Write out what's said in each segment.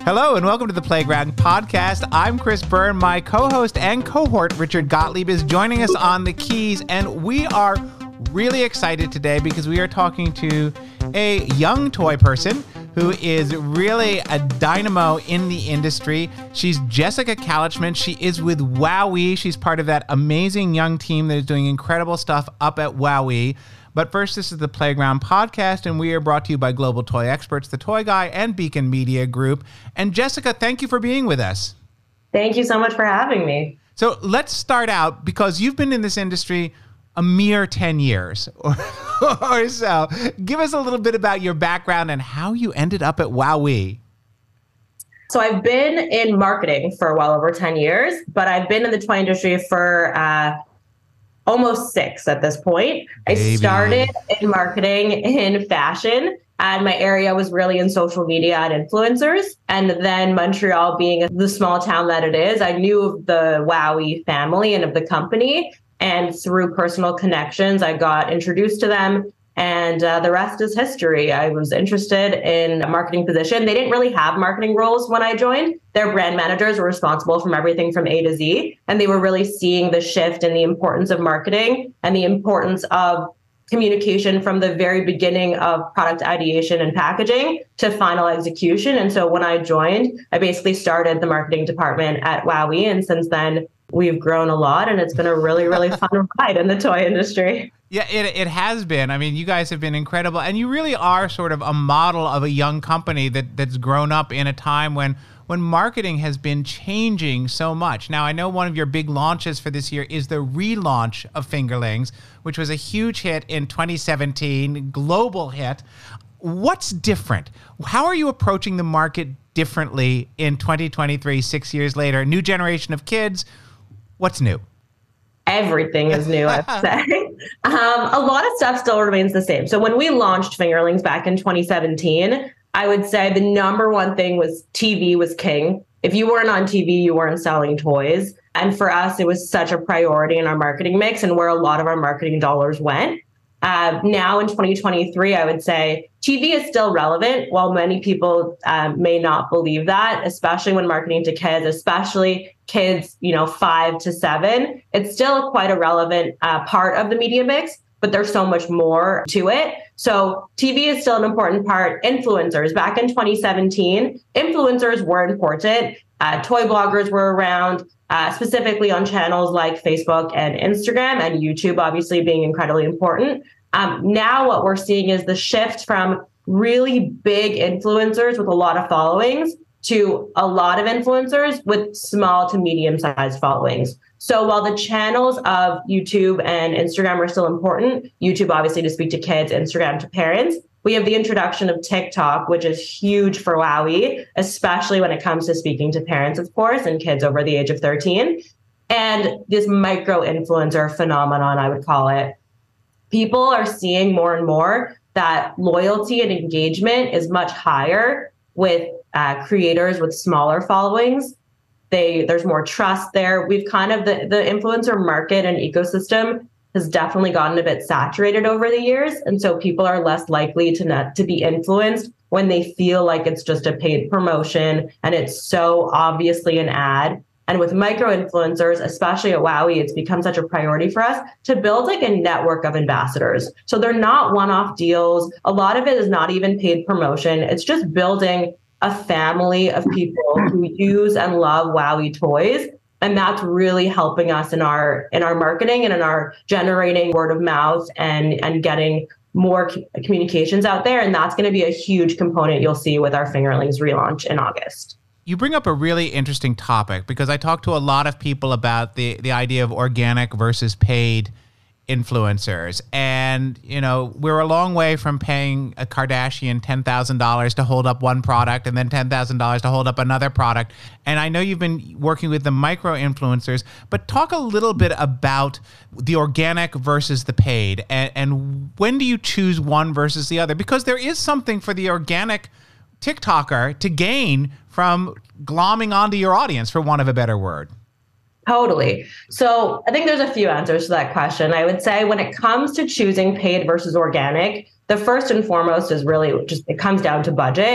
Hello and welcome to the Playground Podcast. I'm Chris Byrne. My co-host and cohort, Richard Gottlieb, is joining us on the keys, and we are really excited today because we are talking to a young toy person who is really a dynamo in the industry. She's Jessica Kalichman. She is with WowWee. She's part of that amazing young team that is doing incredible stuff up at WowWee. But first, this is the Playground Podcast, and we are brought to you by Global Toy Experts, The Toy Guy, and Beacon Media Group. And Jessica, thank you for being with us. Thank you so much for having me. So let's start out, because you've been in this industry a mere 10 years or so. Give us a little bit about your background and how you ended up at WowWee. So I've been in marketing for well over 10 years, but I've been in the toy industry for almost 6 at this point. I started in marketing in fashion, and my area was really in social media and influencers. And then Montreal being the small town that it is, I knew of the WowWee family and of the company. And through personal connections, I got introduced to them. And the rest is history. I was interested in a marketing position. They didn't really have marketing roles when I joined. Their brand managers were responsible from everything from A to Z. And they were really seeing the shift in the importance of marketing and the importance of communication from the very beginning of product ideation and packaging to final execution. And so when I joined, I basically started the marketing department at WowWee. And since then, we've grown a lot, and it's been a really, really fun ride in the toy industry. Yeah, it has been. I mean, you guys have been incredible, and you really are sort of a model of a young company that's grown up in a time when marketing has been changing so much. Now, I know one of your big launches for this year is the relaunch of Fingerlings, which was a huge hit in 2017, global hit. What's different? How are you approaching the market differently in 2023, 6 years later? New generation of kids. What's new? Everything is new, I would say. A lot of stuff still remains the same. So when we launched Fingerlings back in 2017, I would say the number one thing was TV was king. If you weren't on TV, you weren't selling toys. And for us, it was such a priority in our marketing mix and where a lot of our marketing dollars went. Now in 2023, I would say TV is still relevant, while many people may not believe that, especially when marketing to kids, especially kids, 5 to 7. It's still quite a relevant part of the media mix, but there's so much more to it. So TV is still an important part. Influencers, back in 2017, influencers were important. Toy bloggers were around, specifically on channels like Facebook and Instagram, and YouTube obviously being incredibly important. Now what we're seeing is the shift from really big influencers with a lot of followings to a lot of influencers with small to medium-sized followings. So while the channels of YouTube and Instagram are still important, YouTube obviously to speak to kids, Instagram to parents, we have the introduction of TikTok, which is huge for WowWee, especially when it comes to speaking to parents, of course, and kids over the age of 13. And this micro-influencer phenomenon, I would call it. People are seeing more and more that loyalty and engagement is much higher with creators with smaller followings. There's more trust there. We've kind of, the influencer market and ecosystem has definitely gotten a bit saturated over the years. And so people are less likely to be influenced when they feel like it's just a paid promotion and it's so obviously an ad. And with micro influencers, especially at WowWee, it's become such a priority for us to build like a network of ambassadors. So they're not one-off deals. A lot of it is not even paid promotion. It's just building a family of people who use and love WowWee toys. And that's really helping us in our marketing and in our generating word of mouth and getting more communications out there. And that's going to be a huge component you'll see with our Fingerlings relaunch in August. You bring up a really interesting topic because I talk to a lot of people about the idea of organic versus paid influencers. And, we're a long way from paying a Kardashian $10,000 to hold up one product and then $10,000 to hold up another product. And I know you've been working with the micro influencers, but talk a little bit about the organic versus the paid and when do you choose one versus the other? Because there is something for the organic TikToker to gain from glomming onto your audience, for want of a better word. Totally. So I think there's a few answers to that question. I would say when it comes to choosing paid versus organic, the first and foremost is really just, it comes down to budget.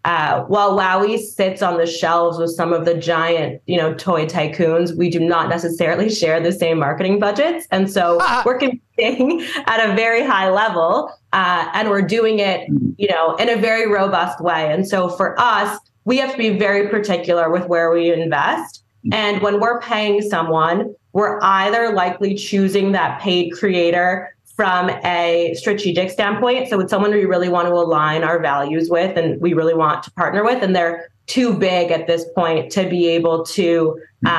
while Wowie sits on the shelves with some of the giant, toy tycoons, we do not necessarily share the same marketing budgets. And so we're competing at a very high level, and we're doing it, in a very robust way. And so for us, we have to be very particular with where we invest. And when we're paying someone, we're either likely choosing that paid creator from a strategic standpoint. So it's someone we really want to align our values with and we really want to partner with. And they're too big at this point to be able to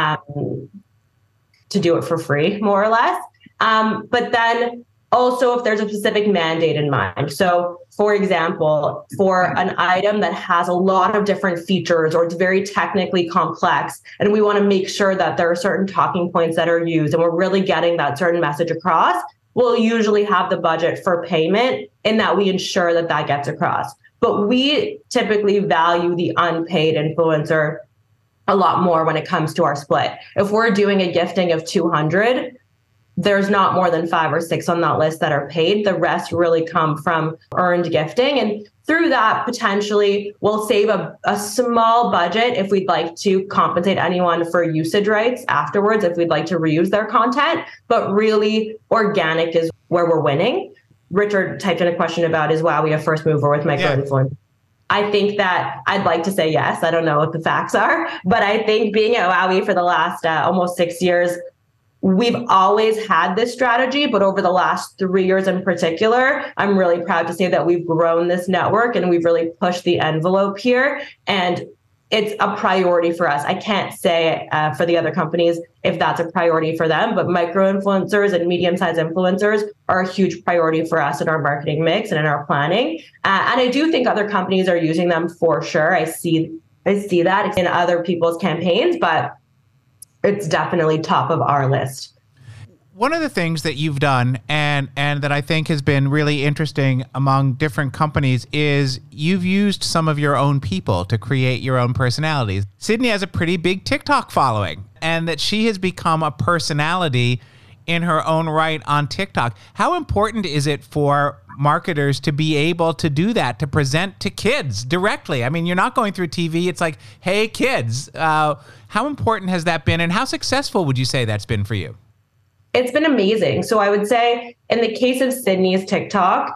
do it for free, more or less. But then also if there's a specific mandate in mind. So for example, for an item that has a lot of different features or it's very technically complex, and we want to make sure that there are certain talking points that are used and we're really getting that certain message across, we'll usually have the budget for payment in that we ensure that that gets across. But we typically value the unpaid influencer a lot more when it comes to our split. If we're doing a gifting of 200, there's not more than 5 or 6 on that list that are paid. The rest really come from earned gifting. And through that, potentially, we'll save a small budget if we'd like to compensate anyone for usage rights afterwards, if we'd like to reuse their content. But really, organic is where we're winning. Richard typed in a question about, is Wowie a first mover with micro-influencers? I think that I'd like to say yes. I don't know what the facts are, but I think being at Wowie for the last almost 6 years, we've always had this strategy, but over the last 3 years in particular, I'm really proud to say that we've grown this network and we've really pushed the envelope here. And it's a priority for us. I can't say for the other companies if that's a priority for them, but micro-influencers and medium-sized influencers are a huge priority for us in our marketing mix and in our planning. And I do think other companies are using them for sure. I see that in other people's campaigns, but it's definitely top of our list. One of the things that you've done and that I think has been really interesting among different companies is you've used some of your own people to create your own personalities. Sydney has a pretty big TikTok following, and that she has become a personality in her own right on TikTok. How important is it for marketers to be able to do that, to present to kids directly? I mean, you're not going through TV. It's like, hey, kids. How important has that been, and how successful would you say that's been for you? It's been amazing. So I would say in the case of Sydney's TikTok,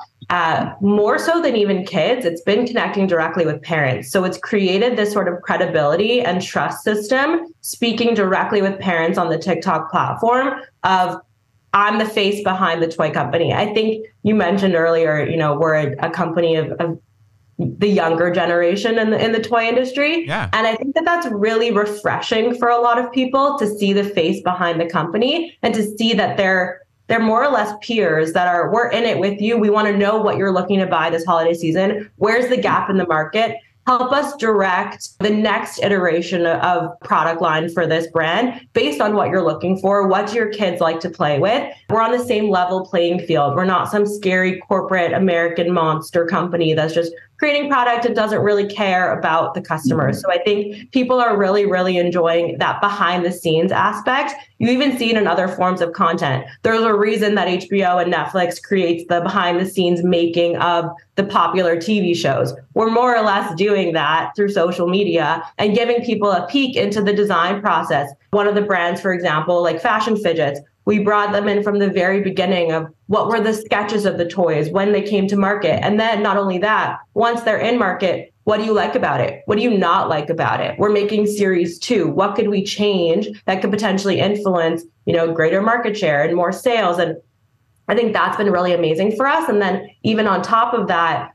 more so than even kids, it's been connecting directly with parents. So it's created this sort of credibility and trust system, speaking directly with parents on the TikTok platform of, I'm the face behind the toy company. I think you mentioned earlier, we're a company of the younger generation in the toy industry. Yeah. And I think that that's really refreshing for a lot of people to see the face behind the company and to see that they're more or less peers that are, we're in it with you. We want to know what you're looking to buy this holiday season. Where's the gap in the market? Help us direct the next iteration of product line for this brand based on what you're looking for. What do your kids like to play with? We're on the same level playing field. We're not some scary corporate American monster company that's just creating product and doesn't really care about the customers. So I think people are really, really enjoying that behind the scenes aspect. You even see it in other forms of content. There's a reason that HBO and Netflix creates the behind the scenes making of the popular TV shows. We're more or less doing that through social media and giving people a peek into the design process. One of the brands, for example, like Fashion Fidgets, we brought them in from the very beginning of what were the sketches of the toys when they came to market. And then not only that, once they're in market, what do you like about it? What do you not like about it? We're making series 2. What could we change that could potentially influence, greater market share and more sales? And I think that's been really amazing for us. And then even on top of that,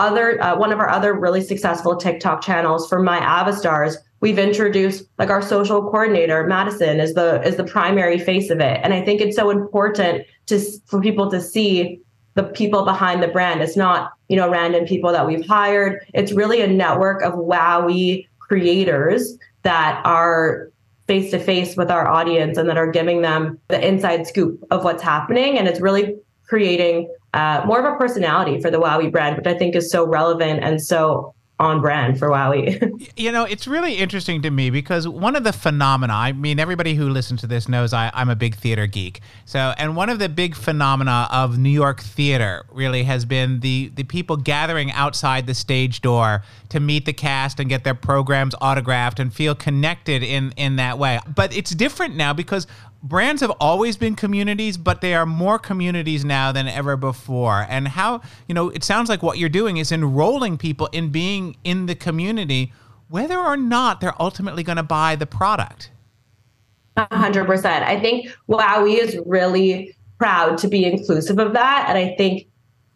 one of our other really successful TikTok channels for My Avastars, we've introduced like our social coordinator, Madison, is the primary face of it. And I think it's so important for people to see the people behind the brand. It's not, random people that we've hired. It's really a network of Wowie creators that are face to face with our audience and that are giving them the inside scoop of what's happening. And it's really creating more of a personality for the Wowie brand, which I think is so relevant and so on brand for Wowie. It's really interesting to me because one of the phenomena, I mean, everybody who listens to this knows I'm a big theater geek. So, and one of the big phenomena of New York theater really has been the people gathering outside the stage door to meet the cast and get their programs autographed and feel connected in that way. But it's different now because brands have always been communities, but they are more communities now than ever before. And how, it sounds like what you're doing is enrolling people in being in the community, whether or not they're ultimately going to buy the product. 100%. I think Wowie is really proud to be inclusive of that. And I think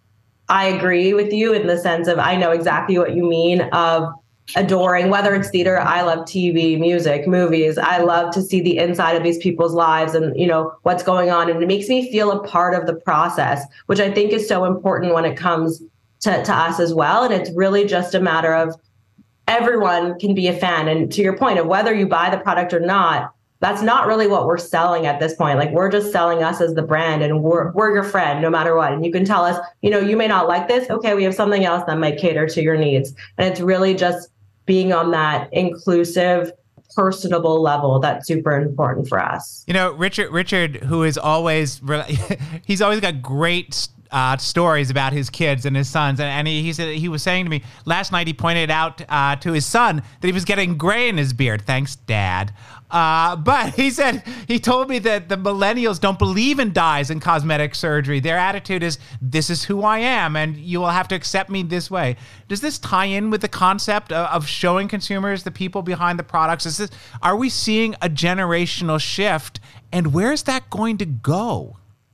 I agree with you in the sense of I know exactly what you mean of adoring, whether it's theater, I love TV, music, movies. I love to see the inside of these people's lives and, what's going on. And it makes me feel a part of the process, which I think is so important when it comes to us as well. And it's really just a matter of everyone can be a fan. And to your point of whether you buy the product or not, that's not really what we're selling at this point. Like we're just selling us as the brand and we're your friend no matter what. And you can tell us, you may not like this. Okay, we have something else that might cater to your needs. And it's really just being on that inclusive, personable level that's super important for us. Richard, who is always, he's always got great stories about his kids and his sons. And he said, he was saying to me last night, he pointed out to his son that he was getting gray in his beard. Thanks, Dad. But he told me that the millennials don't believe in dyes and cosmetic surgery. Their attitude is, this is who I am, and you will have to accept me this way. Does this tie in with the concept of showing consumers the people behind the products? Are we seeing a generational shift, and where's that going to go?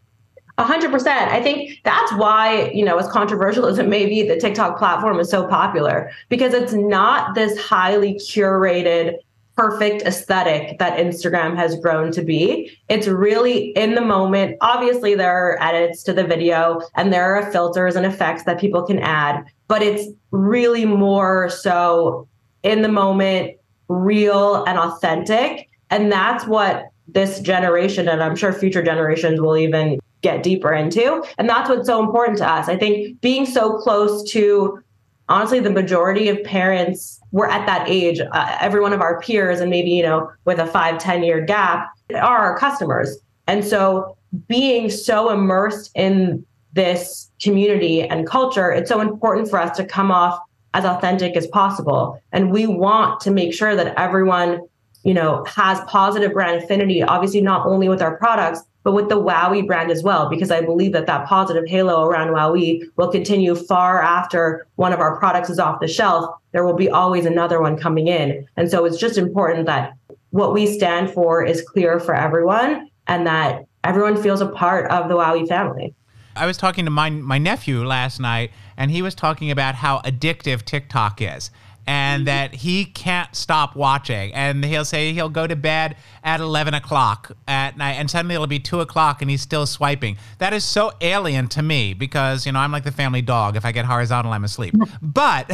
100%. I think that's why, as controversial as it may be, the TikTok platform is so popular because it's not this highly curated, perfect aesthetic that Instagram has grown to be. It's really in the moment. Obviously, there are edits to the video and there are filters and effects that people can add, but it's really more so in the moment, real and authentic. And that's what this generation, and I'm sure future generations will even get deeper into. And that's what's so important to us. I think being so close to, honestly, the majority of parents, we're at that age, every one of our peers, and maybe, with a 5-10 year gap, are our customers. And so being so immersed in this community and culture, it's so important for us to come off as authentic as possible. And we want to make sure that everyone, has positive brand affinity, obviously not only with our products, but with the Wowie brand as well, because I believe that positive halo around Wowie will continue far after one of our products is off the shelf. There will be always another one coming in. And so it's just important that what we stand for is clear for everyone and that everyone feels a part of the Wowie family. I was talking to my nephew last night, and he was talking about how addictive TikTok is. And that he can't stop watching. And he'll say he'll go to bed at 11 o'clock at night, and suddenly it'll be 2 o'clock and he's still swiping. That is so alien to me because, I'm like the family dog. If I get horizontal, I'm asleep. But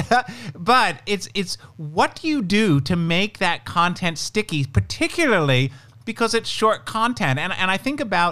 it's what do you do to make that content sticky, particularly because it's short content? And I think about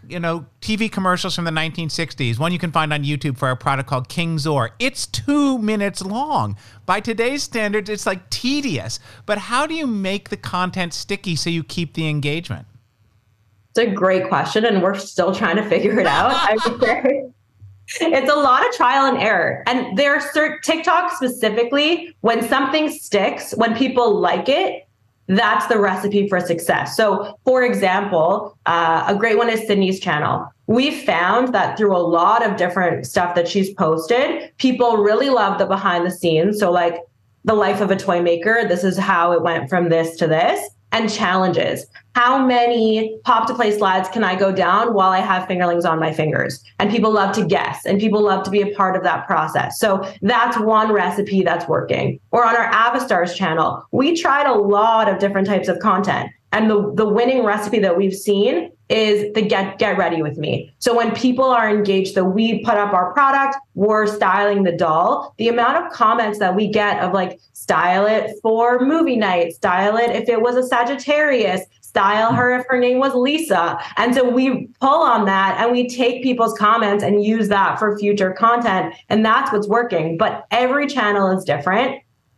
TV commercials from the 1960s, one you can find on YouTube for a product called King Zor. It's 2 minutes long. By today's standards, it's like tedious. But how do you make the content sticky so you keep the engagement? It's a great question, and we're still trying to figure it out. I would say it's a lot of trial and error. And there's TikTok specifically, when something sticks, when people like it, that's the recipe for success. So, for example, a great one is Sydney's channel. We found that through a lot of different stuff that she's posted, people really love the behind the scenes. So like the life of a toy maker, this is how it went from this to this, and challenges. How many pop to play slides can I go down while I have fingerlings on my fingers? And people love to guess, and people love to be a part of that process. So that's one recipe that's working. Or on our Avastars channel, we tried a lot of different types of content. And the winning recipe that we've seen is the get ready with me. So when people are engaged, that we put up our product, we're styling the doll, the amount of comments that we get of like, style it for movie night, style it if it was a Sagittarius, style her if her name was Lisa. And so we pull on that and we take people's comments and use that for future content. And that's what's working. But every channel is different.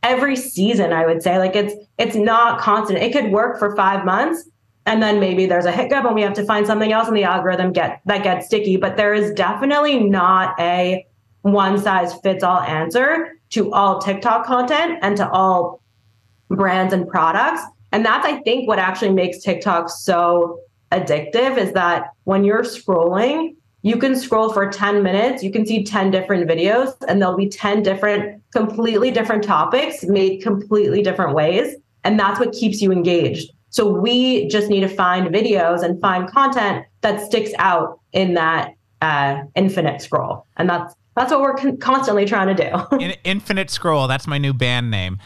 every season, I would say. Like it's not constant. It could work for 5 months, and then maybe there's a hiccup and we have to find something else and the algorithm gets sticky. But there is definitely not a one size fits all answer to all TikTok content and to all brands and products. And that's, I think, what actually makes TikTok so addictive, is that when you're scrolling, you can scroll for 10 minutes, you can see 10 different videos, and there'll be 10 completely different topics made completely different ways. And that's what keeps you engaged. So we just need to find videos and find content that sticks out in that infinite scroll. And that's what we're constantly trying to do. Infinite Scroll. That's my new band name.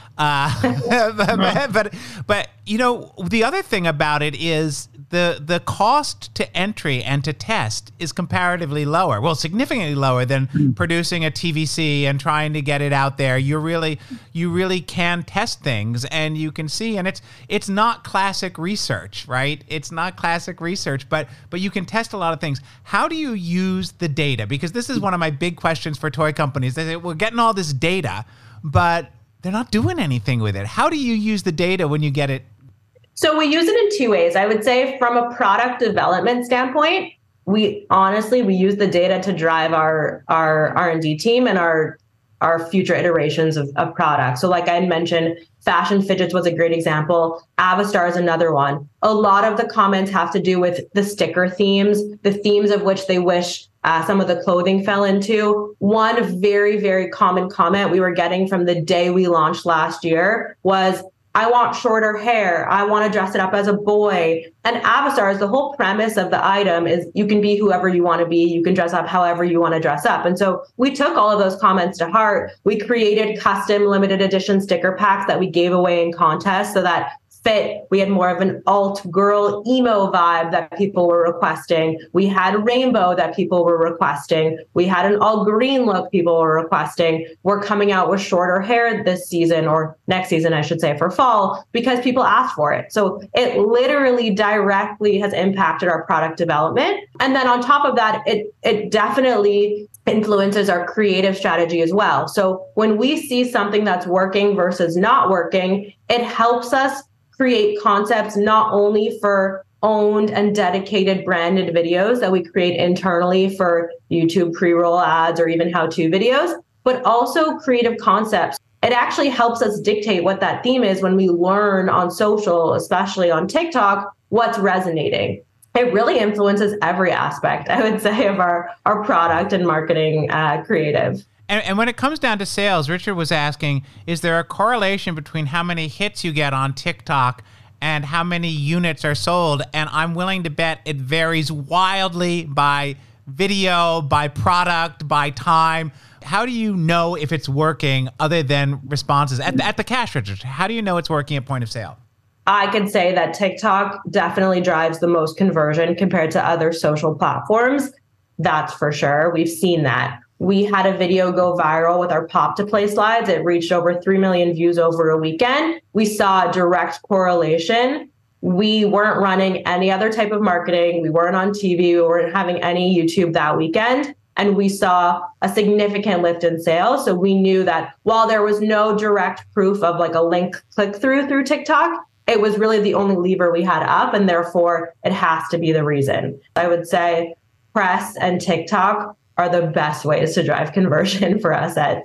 But you know, the other thing about it is the cost to entry and to test is comparatively lower. Well, significantly lower than producing a TVC and trying to get it out there. You really can test things, and you can see. And it's not classic research, right? It's not classic research, but you can test a lot of things. How do you use the data? Because this is one of my big questions for toy companies. They say, we're getting all this data, but they're not doing anything with it. How do you use the data when you get it? So we use it in two ways. I would say from a product development standpoint, we use the data to drive our R&D team and our future iterations of products. So like I mentioned, Fashion Fidgets was a great example. Avastar is another one. A lot of the comments have to do with the sticker themes, the themes of which they wish some of the clothing fell into. One very, very common comment we were getting from the day we launched last year was, I want shorter hair. I want to dress it up as a boy. And Avastar, the whole premise of the item is you can be whoever you want to be. You can dress up however you want to dress up. And so we took all of those comments to heart. We created custom limited edition sticker packs that we gave away in contests so that fit. We had more of an alt girl emo vibe that people were requesting. We had rainbow that people were requesting. We had an all green look people were requesting. We're coming out with shorter hair this season, or next season, I should say, for fall, because people asked for it. So it literally directly has impacted our product development. And then on top of that, it definitely influences our creative strategy as well. So when we see something that's working versus not working, it helps us create concepts not only for owned and dedicated branded videos that we create internally for YouTube pre-roll ads or even how-to videos, but also creative concepts. It actually helps us dictate what that theme is when we learn on social, especially on TikTok, what's resonating. It really influences every aspect, I would say, of our product and marketing creative. And when it comes down to sales, Richard was asking, is there a correlation between how many hits you get on TikTok and how many units are sold? And I'm willing to bet it varies wildly by video, by product, by time. How do you know if it's working other than responses at the cash register? How do you know it's working at point of sale? I could say that TikTok definitely drives the most conversion compared to other social platforms. That's for sure. We've seen that. We had a video go viral with our pop to play slides. It reached over 3 million views over a weekend. We saw a direct correlation. We weren't running any other type of marketing. We weren't on TV. We weren't having any YouTube that weekend. And we saw a significant lift in sales. So we knew that while there was no direct proof of like a link click through TikTok, it was really the only lever we had up. And therefore, it has to be the reason. I would say press and TikTok are the best ways to drive conversion for us at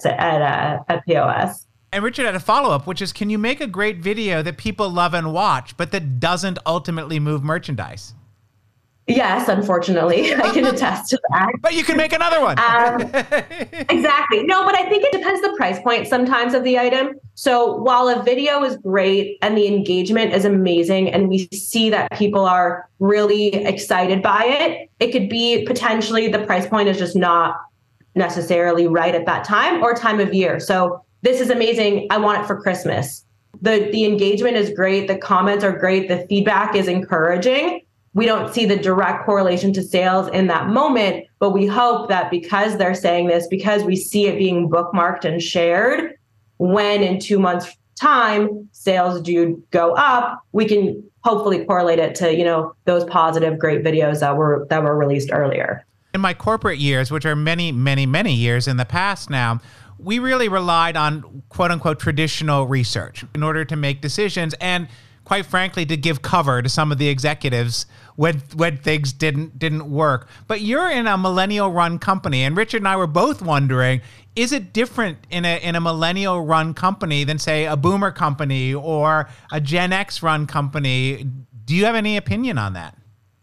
POS. And Richard had a follow-up, which is, can you make a great video that people love and watch, but that doesn't ultimately move merchandise? Yes, unfortunately, I can attest to that. But you can make another one. Exactly. No, but I think it depends the price point sometimes of the item. So while a video is great and the engagement is amazing and we see that people are really excited by it, it could be potentially the price point is just not necessarily right at that time or time of year. So this is amazing. I want it for Christmas. The engagement is great. The comments are great. The feedback is encouraging. We don't see the direct correlation to sales in that moment, but we hope that because they're saying this, because we see it being bookmarked and shared, when in 2 months' time sales do go up, we can hopefully correlate it to, those positive, great videos that were released earlier. In my corporate years, which are many, many, many years in the past now, we really relied on quote unquote traditional research in order to make decisions and, quite frankly, to give cover to some of the executives when things didn't work. But you're in a millennial run company, and Richard and I were both wondering, is it different in a millennial run company than, say, a boomer company or a Gen X run company? Do you have any opinion on that?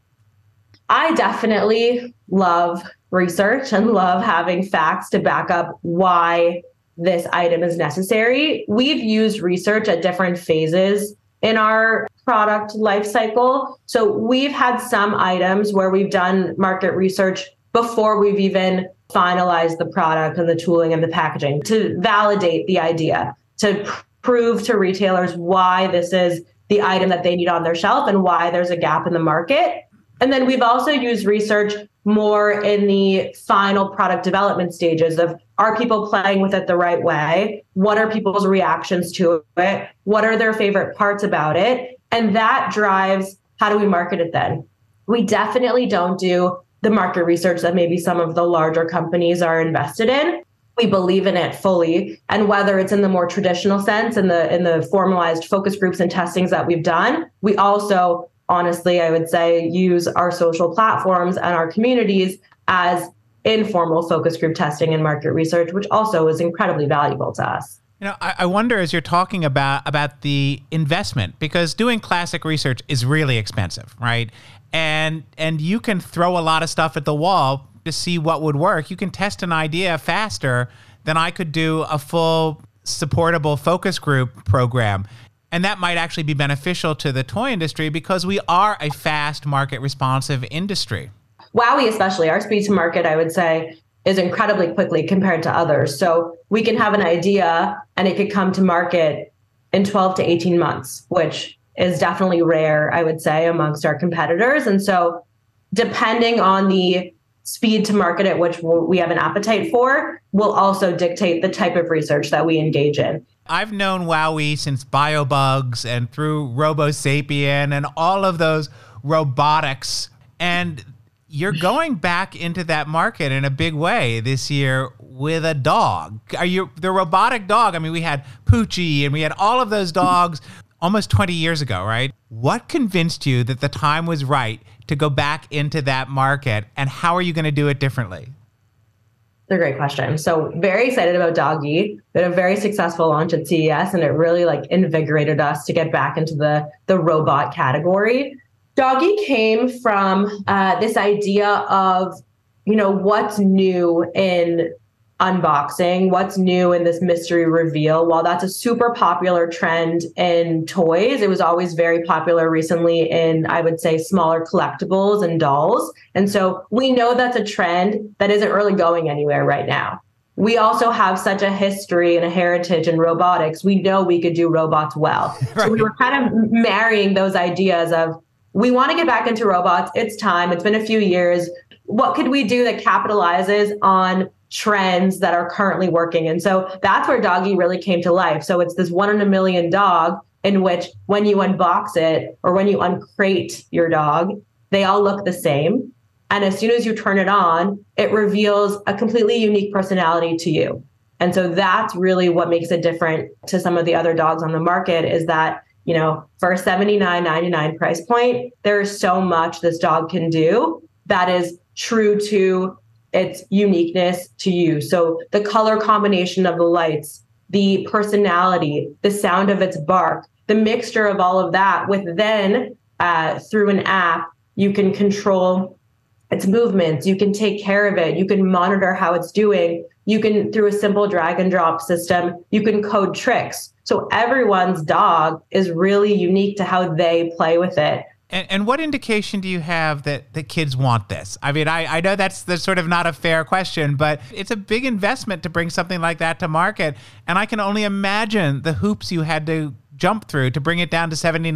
I definitely love research and love having facts to back up why this item is necessary. We've used research at different phases in our product life cycle. So we've had some items where we've done market research before we've even finalized the product and the tooling and the packaging to validate the idea, to prove to retailers why this is the item that they need on their shelf and why there's a gap in the market. And then we've also used research more in the final product development stages of, are people playing with it the right way? What are people's reactions to it? What are their favorite parts about it? And that drives, how do we market it then? We definitely don't do the market research that maybe some of the larger companies are invested in. We believe in it fully. And whether it's in the more traditional sense, in the formalized focus groups and testings that we've done, we also, honestly, I would say, use our social platforms and our communities as informal focus group testing and market research, which also is incredibly valuable to us. You know, I wonder, as you're talking about the investment, because doing classic research is really expensive, right? And you can throw a lot of stuff at the wall to see what would work. You can test an idea faster than I could do a full supportable focus group program. And that might actually be beneficial to the toy industry because we are a fast market responsive industry. WowWee especially, our speed to market, I would say, is incredibly quickly compared to others. So we can have an idea and it could come to market in 12 to 18 months, which is definitely rare, I would say, amongst our competitors. And so depending on the speed to market at which we have an appetite for, will also dictate the type of research that we engage in. I've known WowWee since BioBugs and through RoboSapien and all of those robotics. And you're going back into that market in a big way this year with a dog. Are you the robotic dog? I mean, we had Poochie and we had all of those dogs almost 20 years ago, right? What convinced you that the time was right to go back into that market, and how are you going to do it differently? It's a great question. So very excited about Doggy. We had a very successful launch at CES, and it really invigorated us to get back into the robot category. Doggy came from this idea of, what's new in unboxing, what's new in this mystery reveal. While that's a super popular trend in toys, it was always very popular recently in, I would say, smaller collectibles and dolls. And so we know that's a trend that isn't really going anywhere right now. We also have such a history and a heritage in robotics. We know we could do robots well. Right. So we were kind of marrying those ideas of, we want to get back into robots. It's time. It's been a few years. What could we do that capitalizes on trends that are currently working? And so that's where Doggy really came to life. So it's this 1 in a million dog in which when you unbox it or when you uncrate your dog, they all look the same. And as soon as you turn it on, it reveals a completely unique personality to you. And so that's really what makes it different to some of the other dogs on the market, is that, for a $79.99 price point, there's so much this dog can do that is true to its uniqueness to you. So the color combination of the lights, the personality, the sound of its bark, the mixture of all of that with then through an app, you can control its movements. You can take care of it. You can monitor how it's doing. You can, through a simple drag and drop system, you can code tricks. So everyone's dog is really unique to how they play with it. And what indication do you have that the kids want this? I mean, I know that's sort of not a fair question, but it's a big investment to bring something like that to market. And I can only imagine the hoops you had to jump through to bring it down to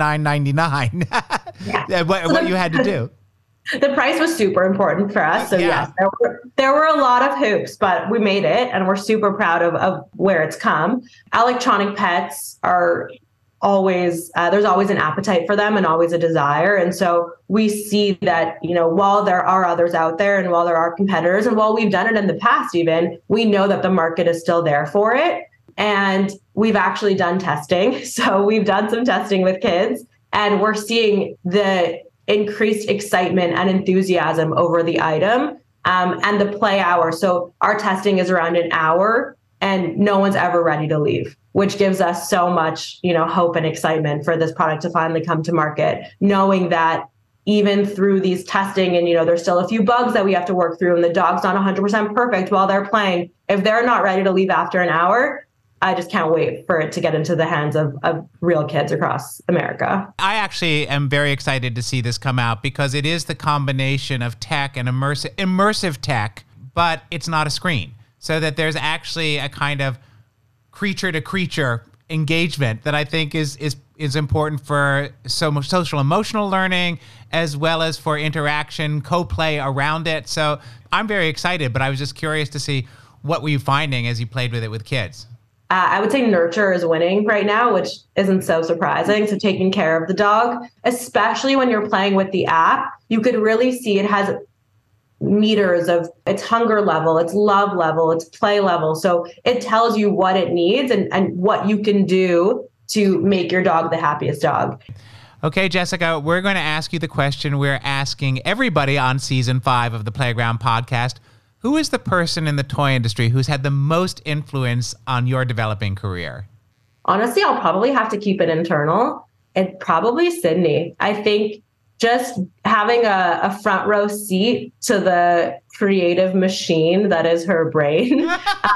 $79.99. Yeah. what you had to do. The price was super important for us. So yes, there were a lot of hoops, but we made it and we're super proud of where it's come. Electronic pets are always there's always an appetite for them and always a desire. And so we see that, while there are others out there and while there are competitors and while we've done it in the past, even, we know that the market is still there for it. And we've actually done testing. So we've done some testing with kids, and we're seeing the increased excitement and enthusiasm over the item and the play hour. So our testing is around an hour and no one's ever ready to leave, which gives us so much, hope and excitement for this product to finally come to market, knowing that even through these testing and, there's still a few bugs that we have to work through and the dog's not 100% perfect while they're playing. If they're not ready to leave after an hour, I just can't wait for it to get into the hands of real kids across America. I actually am very excited to see this come out because it is the combination of tech and immersive tech, but it's not a screen. So that there's actually a kind of creature to creature engagement that I think is important for social emotional learning as well as for interaction, co-play around it. So I'm very excited, but I was just curious to see what were you finding as you played with it with kids? I would say nurture is winning right now, which isn't so surprising. So taking care of the dog, especially when you're playing with the app, you could really see it has meters of its hunger level, its love level, its play level. So it tells you what it needs and what you can do to make your dog the happiest dog. Okay, Jessica, we're going to ask you the question we're asking everybody on season 5 of the Playground podcast. Who is the person in the toy industry who's had the most influence on your developing career? Honestly, I'll probably have to keep it internal. It's probably Sydney. I think just having a front row seat to the creative machine that is her brain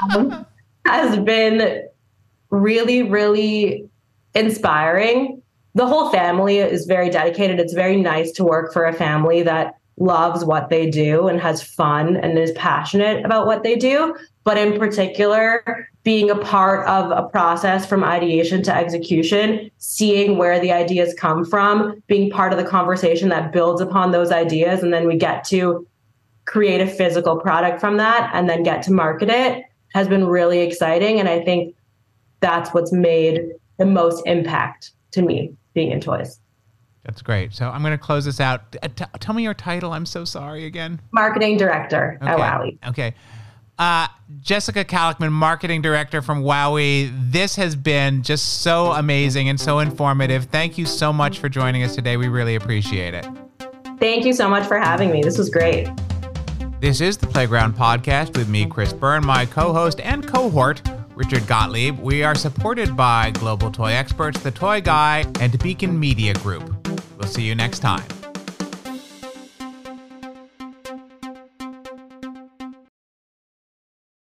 has been really, really inspiring. The whole family is very dedicated. It's very nice to work for a family that loves what they do and has fun and is passionate about what they do. But in particular, being a part of a process from ideation to execution, seeing where the ideas come from, being part of the conversation that builds upon those ideas, and then we get to create a physical product from that and then get to market it has been really exciting. And I think that's what's made the most impact to me being in toys. That's great. So I'm going to close this out. Tell me your title. I'm so sorry again. Marketing director at WowWee. Okay. Jessica Kalichman, marketing director from WowWee. This has been just so amazing and so informative. Thank you so much for joining us today. We really appreciate it. Thank you so much for having me. This was great. This is the Playground Podcast with me, Chris Byrne, my co-host and cohort, Richard Gottlieb. We are supported by Global Toy Experts, The Toy Guy, and Beacon Media Group. We'll see you next time.